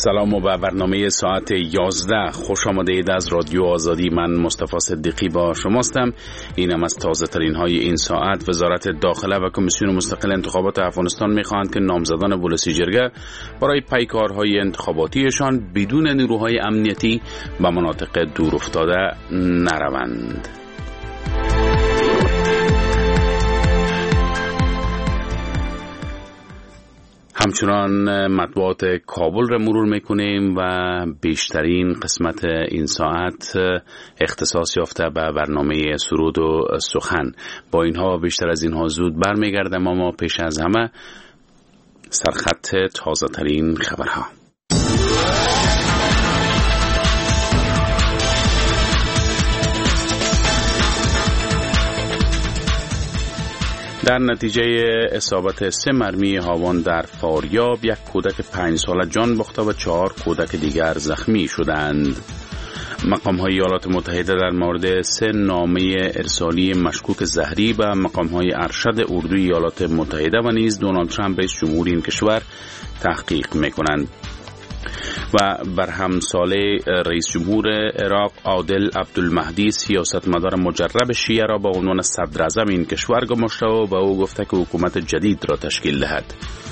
سلام و به برنامه ساعت 11 خوش آمدید از رادیو آزادی. من مصطفی صدیقی با شماستم. اینم از تازه ترین های این ساعت. وزارت داخله و کمیسیون مستقل انتخابات افغانستان میخواهند که نامزدان ولسی جرگه برای پیکارهای انتخاباتیشان بدون نیروهای امنیتی به مناطق دور افتاده نروند. همچنان مطبوعات کابل را مرور میکنیم و بیشترین قسمت این ساعت اختصاص یافته به برنامه سرود و سخن. با اینها بیشتر از اینها زود برمیگردم، اما پیش از همه سرخط تازه ترین خبرها. در نتیجه اصابت 3 مرمی هاون در فاریاب، یک کودک 5 ساله جان باخته و 4 کودک دیگر زخمی شدند. مقام‌های ایالات متحده در مورد 3 نامه ارسالی مشکوک زهری به مقام‌های ارشد اردوی ایالات متحده و نیز دونالد ترامپ رئیس جمهوری این کشور تحقیق می‌کنند. و بر همساله رئیس جمهور عراق عادل عبدالمهدی سیاستمدار مجرب شیعه را با عنوان صدر اعظم این کشور گماشته و به او گفته که حکومت جدید را تشکیل دهد.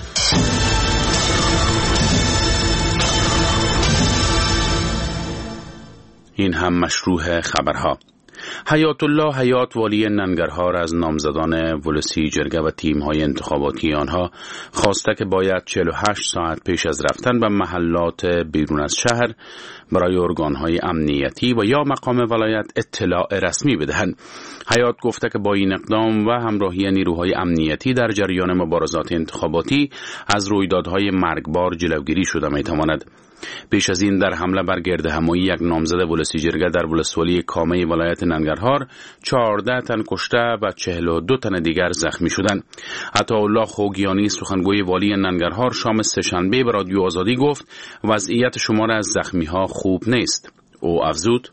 این هم مشروع خبرها. حیات الله حیات والی ننگرهار از نامزدان ولسی جرگه و تیم‌های انتخاباتی آنها خواسته که باید 48 ساعت پیش از رفتن به محلات بیرون از شهر برای ارگان‌های امنیتی و یا مقام ولایت اطلاع رسمی بدهند. حیات گفته که با این اقدام و همراهی نیروهای امنیتی در جریان مبارزات انتخاباتی از رویدادهای مرگبار جلوگیری شده می‌تواند. پیش از این در حمله بر گردهمایی یک نامزد ولسی جرگه در ولسوالی کامه ولایت ننگرهار 14 تن کشته و 42 تن دیگر زخمی شدند. عطاالله خوگیانی سخنگوی والی ننگرهار شام سه‌شنبه به رادیو آزادی گفت وضعیت شمار از زخمی‌ها خوب نیست. او افزود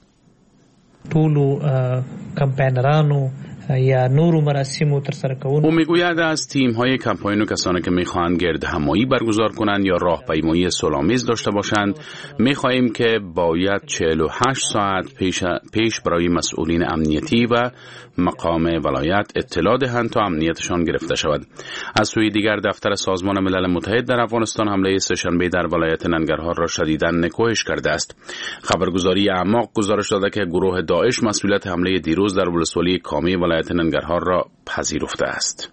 طولو کمپینرانو یا نورو مراسمو ترسره کوون. او میگوید از تیم‌های کمپاین و کسانی که می‌خواهند گردهمایی برگزار کنند یا راهپیمایی صلح‌آمیز داشته باشند می‌خواهیم که باید 48 ساعت پیش برای مسئولین امنیتی و مقام ولایت اطلاع دهند تا امنیتشان گرفته شود. از سوی دیگر دفتر سازمان ملل متحد در افغانستان حمله سه‌شنبه در ولایت ننگرهار را شدیداً نکوهش کرده است. خبرگزاری اعماق گزارش داده که گروه داعش مسئولیت حمله دیروز در ولسوالی کامی ولایت ننگرهار را پذیرفته است.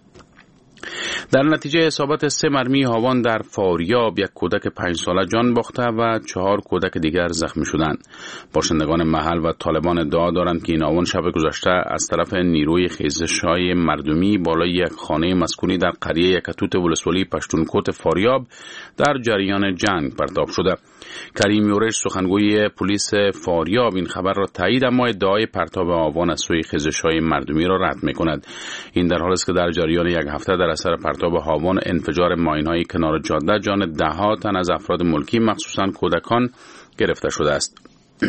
در نتیجه اصابت 3 مرمی هاون در فاریاب، یک کودک 5 ساله جان باخته و 4 کودک دیگر زخمی شدند. باشندگان محل و طالبان ادعا دارند که این هاون شب گذشته از طرف نیروی خیزش‌های مردمی بالای یک خانه مسکونی در قریه یکتوت ولسوالی پشتونکوت فاریاب در جریان جنگ پرتاب شده. کریم یورش سخنگوی پلیس فاریاب این خبر را تایید، اما ادعای پرتاب هاون از سوی خیزش‌های مردمی را رد می‌کند. این در حالی است که در جریان یک هفته در اثر پرتاب هاون انفجار ماین‌های کنار جاده جان ده‌ها تن از افراد ملکی مخصوصاً کودکان گرفته شده است.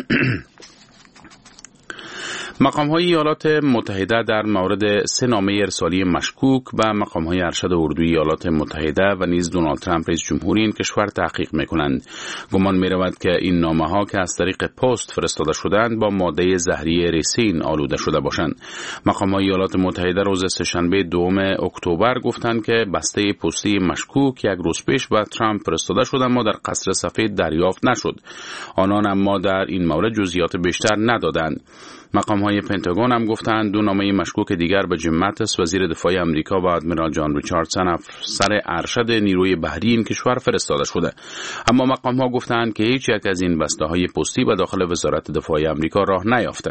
مقام‌های ایالات متحده در مورد 3 نامه ارسالی مشکوک به مقام‌های ارشد اردوی ایالات متحده و نیز دونالد ترامپ رئیس جمهوری این کشور تحقیق می‌کنند. گمان می‌رود که این نامه‌ها که از طریق پست فرستاده شدند با ماده زهری ریسین آلوده شده باشند. مقام‌های ایالات متحده روز سه‌شنبه 2 اکتبر گفتند که بسته پستی مشکوک یک روز پیش به ترامپ فرستاده شد اما در قصر سفید دریافت نشد. آنان اما در این مورد جزئیات بیشتر ندادند. مقام‌های پنتاگون هم گفتند 2 نامه مشکوک دیگر به جیم ماتیس وزیر دفاع آمریکا و ادمیرال جان ریچاردسون افسر ارشد نیروی بحری این کشور فرستاده شده. اما مقام‌ها گفتند که هیچ یک از این بسته‌های پستی به داخل وزارت دفاع آمریکا راه نیافته.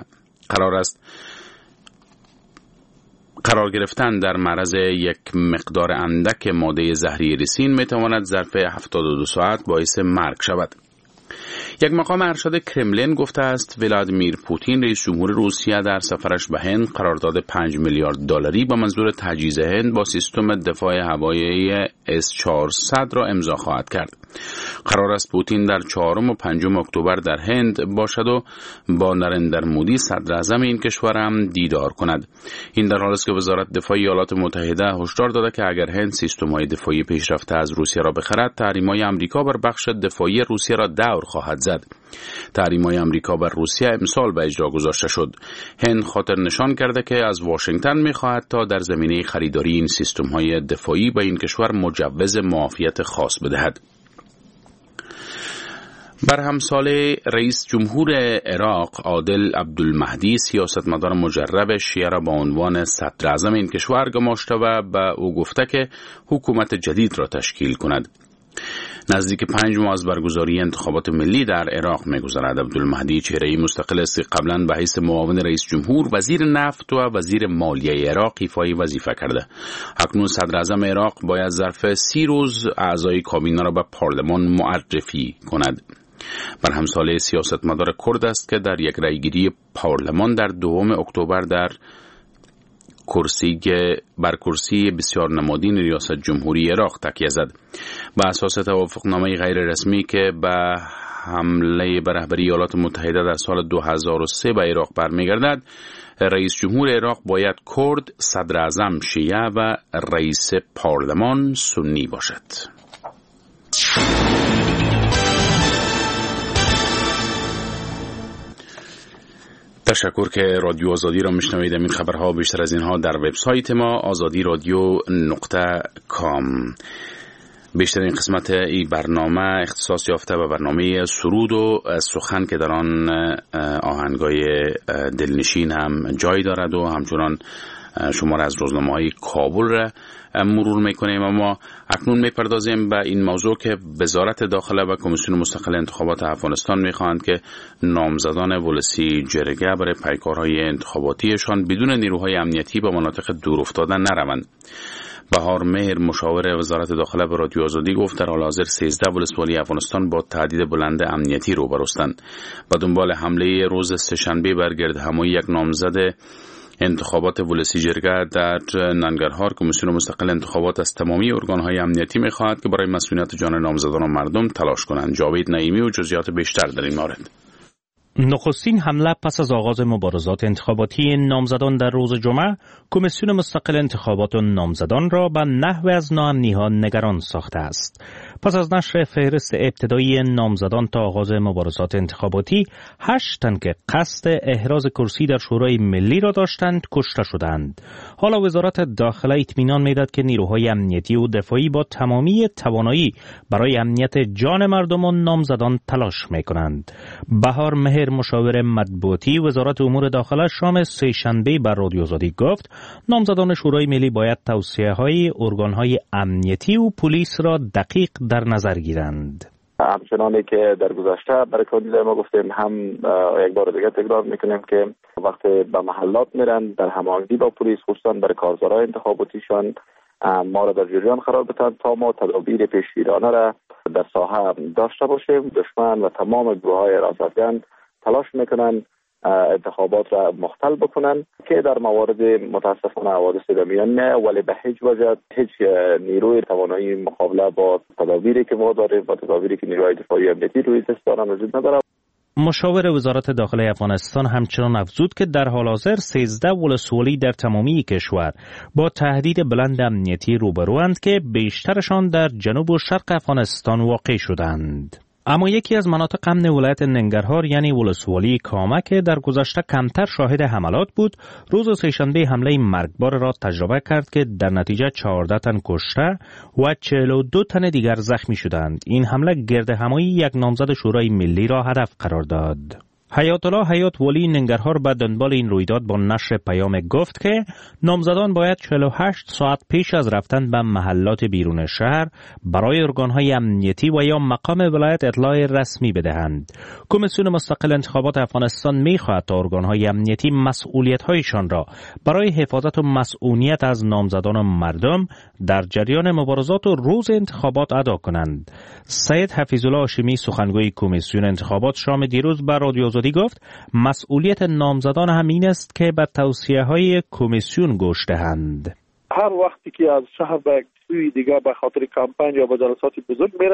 قرار گرفتن در معرض یک مقدار اندک ماده زهری ریسین میتواند ظرف 72 ساعت باعث مرگ شود. یک مقام ارشد کرملین گفته است ولادیمیر پوتین رئیس جمهور روسیه در سفرش به هند قرارداد 5 میلیارد دلاری با منظور تجهیز هند با سیستم دفاع هوایی S-400 را امضا خواهد کرد. قرار است پوتین در 4 و 5 اکتبر در هند باشد و با نریندر مودی صدر اعظم این کشور هم دیدار کند. این در حالی است که وزارت دفاع ایالات متحده هشدار داده که اگر هند سیستم‌های دفاعی پیشرفته از روسیه را بخرد، تحریم‌های آمریکا بر بخش دفاعی روسیه را دور خواهد زد. تحریم‌های آمریکا بر روسیه امسال به اجرا گذاشته شد. هند خاطر نشان کرده که از واشنگتن می‌خواهد تا در زمینه خریداری این سیستم‌های دفاعی به این کشور مجوز معافیت خاص بدهد. بر همسال رئیس جمهور عراق عادل عبدالمهدی سیاستمدار مجرب شیعه را با عنوان صدر اعظم این کشور گماشته و به او گفته که حکومت جدید را تشکیل کند. نزدیک 5 ماه از برگزاری انتخابات ملی در عراق می‌گذرد. عبدالمهدی چهره‌ای مستقل است که قبلا به حیث معاون رئیس جمهور، وزیر نفت و وزیر مالیه عراق ایفای وظیفه کرده. اکنون صدر اعظم عراق باید ظرف 30 روز اعضای کابینه را به پارلمان معرفی کند. بر همسال سیاستمدار کرد است که در یک رأیگیری پارلمان در 2 اکتبر در بر کرسی بسیار نمادین ریاست جمهوری عراق تکیه زد. به اساس توافقنامه غیر رسمی که به حمله به رهبری ایالات متحده در سال 2003 به عراق برمیگردد، رئیس جمهور عراق باید کرد، صدر اعظم شیعه و رئیس پارلمان سنی باشد. تشکر که رادیو آزادی را میشنوید. این خبرها بیشتر از اینها در وبسایت ما azadi.radio.com. بیشتر این قسمت این برنامه اختصاص یافته به برنامه سرود و سخن که در آن آهنگای دلنشین هم جای دارد و همچنان شمار از روزنامه‌های کابل را مرور میکنیم. اما اکنون میپردازیم به این موضوع که وزارت داخله و کمیسیون مستقل انتخابات افغانستان میخواهند که نامزدان ولسی جرگه برای پیکارهای انتخاباتیشان بدون نیروهای امنیتی به مناطق دور افتاده نروند. بهار مهر مشاور وزارت داخله به رادیو آزادی گفت در حال حاضر 13 ولسوالی افغانستان با تهدید بلند امنیتی روبروستند. به دنبال حمله روز سه‌شنبه بر گردهمایی یک نامزد انتخابات ولسی جرگه در ننگرهار، کمیسیون مستقل انتخابات از تمامی ارگان‌های امنیتی می‌خواهد که برای مسئولیت جان نامزدان و مردم تلاش کنند. جاوید نعیمی و جزئیات بیشتر در این مورد. نخستین حمله پس از آغاز مبارزات انتخاباتی نامزدان در روز جمعه، کمیسیون مستقل انتخابات نامزدان را به نحو از ناامنی‌ها نگران ساخته است. پس از نشر فهرست ابتدایی نامزدان تا آغاز مبارزات انتخاباتی، 8 تن که قصد احراز کرسی در شورای ملی را داشتند کشته شدند. حالا وزارت داخله اطمینان می‌دهد که نیروهای امنیتی و دفاعی با تمامی توانایی برای امنیت جان مردم و نامزدان تلاش می‌کنند. بهار مهر مشاور مطبوعاتی وزارت امور داخله شام سه‌شنبه بر رادیو آزادی گفت نامزدان شورای ملی باید توصیه‌های ارگان‌های امنیتی و پلیس را دقیق در نظر گیرند. همچنانی که در گذشته برای کاندیدای ما گفتیم، هم یک بار دیگه تکرار میکنیم که وقتی به محلات میرن در هماهنگی با پلیس، خصوصا برای کارزارهای انتخاباتیشان ما را در جریان قرار بدن تا ما تدابیر پیشگیرانه را در ساحه داشته باشیم. دشمن و تمام گروه‌های حراستگران تلاش میکنن انتخابات را مختل بکنن که در موارد متاسفانه حوادث در میان میاد، ولی به هیچ وجه هیچ نیروی توانایی مقابله با تدابیری که ما داریم و تدابیری که نیروهای دفاعی امنیتی روی دست دارن وجود نداره. مشاور وزارت داخله افغانستان همچنان افزود که در حال حاضر 13 ولسوالی در تمامی کشور با تهدید بلند امنیتی روبروند که بیشترشان در جنوب و شرق افغانستان واقع شدند. اما یکی از مناطق امن ولایت ننگرهار یعنی ولسوالی کامه که در گذشته کمتر شاهد حملات بود، روز سه‌شنبه حمله مرگبار را تجربه کرد که در نتیجه 14 تن کشته و 42 تن دیگر زخمی شدند. این حمله گردهمایی یک نامزد شورای ملی را هدف قرار داد. حیات الله حیات ولی ننگرهار به دنبال این رویداد با نشر پیام گفت که نامزدان باید 48 ساعت پیش از رفتن به محلات بیرون شهر برای ارگانهای امنیتی و یا مقام ولایت اطلاع رسمی بدهند. کمیسیون مستقل انتخابات افغانستان می‌خواهد تا ارگانهای امنیتی مسئولیت‌هایشان را برای حفاظت و مسئولیت از نامزدان و مردم در جریان مبارزات و روز انتخابات ادا کنند. سید حفیظالله هاشمی سخنگوی کمیسیون انتخابات شام دیروز بر رادیو آزادی گفت مسئولیت نامزدان هم این است که به توصیه‌های کمیسیون گوش دهند. هر وقتی که از شهر به سوی دیگه به خاطر کمپین یا به جلسات بزرگ میرن،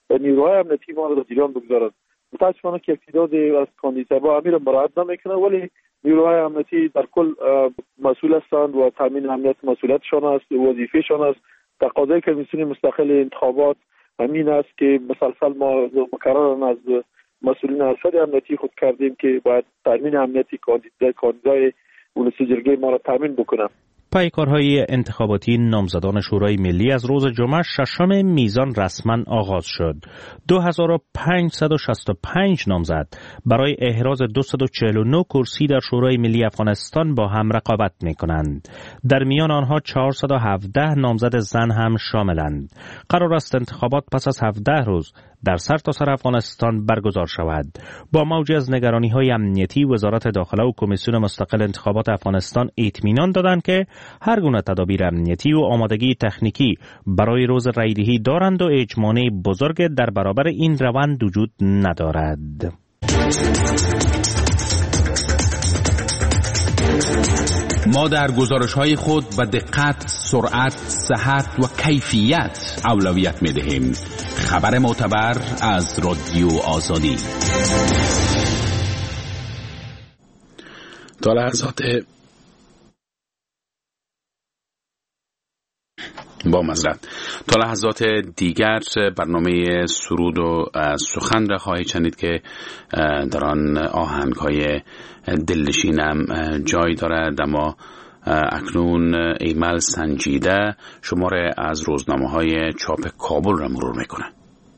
نیروهای امنیتی ما را در جریان بگذارند. متاسفانه که تعداد از کاندیداها امیر مراعات نمیکنه، ولی نیروهای امنیتی در کل مسئول هستند و تامین امنیت مسئولیتشان است، وظیفهشان است. تقاضای کمیسیون مستقل انتخابات همین است که مسلسل ما مکررن از مسئولین ارشد امنیتی خود کردیم که باید تامین امنیتی کاندیدای ولسی جرگه ما را تامین بکنند. پیکارهای انتخاباتی نامزدان شورای ملی از روز جمعه ششم میزان رسما آغاز شد. 2565 نامزد برای احراز 249 کرسی در شورای ملی افغانستان با هم رقابت می کنند. در میان آنها 417 نامزد زن هم شاملند. قرار است انتخابات پس از 17 روز در سرتاسر افغانستان برگزار شود. با موجی از نگرانی‌های امنیتی، وزارت داخله و کمیسیون مستقل انتخابات افغانستان اطمینان دادند که هر گونه تدابیر امنیتی و آمادگی تکنیکی برای روز رایدهی دارند و اجماع بزرگ در برابر این روند وجود ندارد. ما در گزارش‌های خود به دقت، سرعت، صحت و کیفیت اولویت می‌دهیم. خبر معتبر از رادیو آزادی. تا لحظات دیگر برنامه سرود و سخن را خواهید شنید که در آن آهنگ‌های دلنشینم جای دارد. اما اکنون ایمل سنجیده شماره از روزنامه‌های چاپ کابل را مرور می‌کند.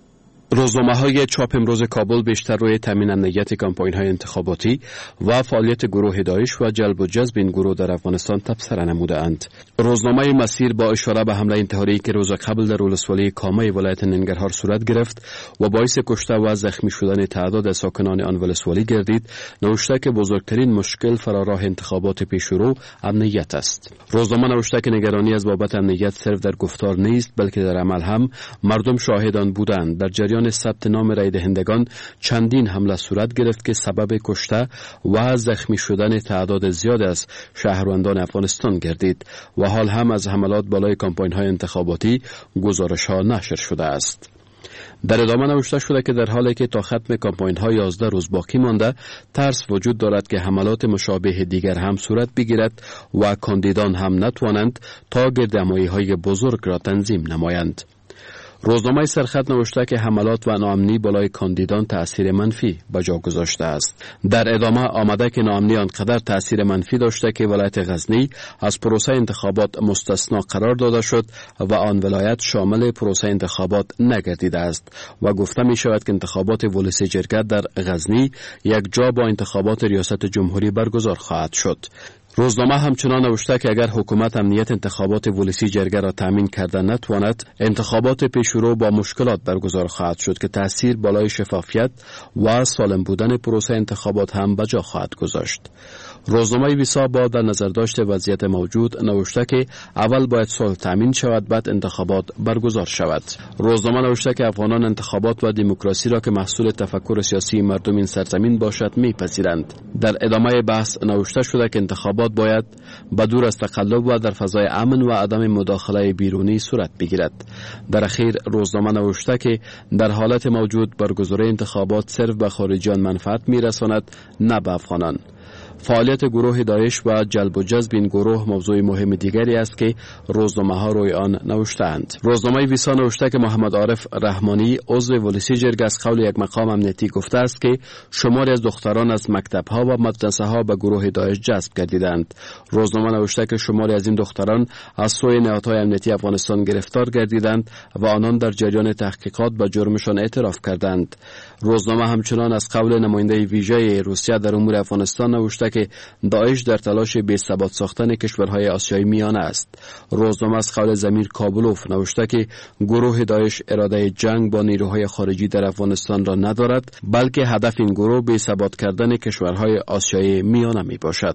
روزنامه‌های چاپ امروز کابل بیشتر روی تامین امنیت کمپاین‌های انتخاباتی و فعالیت گروه داعش و جلب و جذب این گروه در افغانستان تبصره نموده‌اند. روزنامه مسیر با اشاره به حمله انتحاری که روز قبل در ولسوالی کامه ولایت ننگرهار صورت گرفت و باعث کشته و زخمی شدن تعداد ساکنان آن ولسوالی گردید، نوشته که بزرگترین مشکل فراراه انتخابات پیشرو امنیت است. روزنامه نوشته که نگرانی از بابت امنیت صرف در گفتار نیست، بلکه در عمل هم مردم شاهدان بودند. در جریان ثبت نام رای دهندگان چندین حمله صورت گرفت که سبب کشته و زخمی شدن تعداد زیاد از شهروندان افغانستان گردید و حال هم از حملات بالای کمپاین‌های انتخاباتی گزارش‌ها نشر شده است. در ادامه نوشته شده که در حالی که تا ختم کمپاین‌ها 11 روز باقی مانده، ترس وجود دارد که حملات مشابه دیگر هم صورت بگیرد و کاندیدان هم نتوانند تا گردهمایی‌های بزرگ را تنظیم نمایند. روزنامه سرخط نوشته که حملات و ناامنی بالای کاندیدان تأثیر منفی به جا گذاشته است. در ادامه آمده که ناامنی آنقدر تأثیر منفی داشته که ولایت غزنی از پروسه انتخابات مستثنا قرار داده شد و آن ولایت شامل پروسه انتخابات نگردیده است و گفته می شود که انتخابات ولسی جرگه در غزنی یک جا با انتخابات ریاست جمهوری برگزار خواهد شد. روزنامه همچنان نوشته که اگر حکومت امنیت انتخابات ولسی جرگه را تامین کرده نتواند، انتخابات پیشرو با مشکلات برگزار خواهد شد که تأثیر بالای شفافیت و سالم بودن پروسه انتخابات هم به جا خواهد گذاشت. روزنامه ویسا با در نظر داشت وضعیت موجود نوشته که اول باید صلح تامین شود، بعد انتخابات برگزار شود. روزنامه نوشته که افغانان انتخابات و دموکراسی را که محصول تفکر سیاسی مردم این سرزمین باشد میپذیرند. در ادامه بحث نوشته شده که انتخابات باید بدور از تقلب و در فضای امن و عدم مداخله بیرونی صورت بگیرد. در اخیر روزنامه نوشته که در حالت موجود برگزاری انتخابات صرف به خارجیان منفعت میرساند، نه به افغانان. فعالیت گروه داعش و جلب و جذب این گروه موضوع مهم دیگری است که روزنامه‌ها روی آن نوشته‌اند. روزنامه ویسا نوشته که محمد عارف رحمانی عضو ولسی جرگه از قول یک مقام امنیتی گفته است که شماری از دختران از مکتب‌ها و مدرسه‌ها به گروه داعش جذب گردیدند. روزنامه نوشته که شماری از این دختران از سوی نهادهای امنیتی افغانستان گرفتار گردیدند و آنان در جریان تحقیقات به جرمشان اعتراف کردند. روزنامه همچنان از قول نماینده ویژه روسیه در امور افغانستان نوشته که داعش در تلاش بی‌ثبات ساختن کشورهای آسیای میانه است. روزنامه از قول ضمیر کابلوف نوشته که گروه داعش اراده جنگ با نیروهای خارجی در افغانستان را ندارد، بلکه هدف این گروه بی‌ثبات کردن کشورهای آسیای میانه می باشد.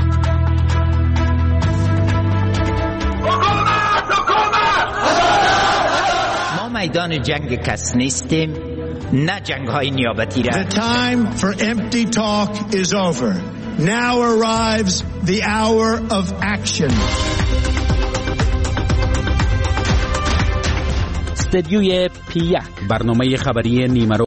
ما میدان جنگ کس نیستیم، نه جنگ های نیابتی را. The time for empty talk is over. Now arrives the hour of action. استدیوی پی 1 برنامه خبری نیمه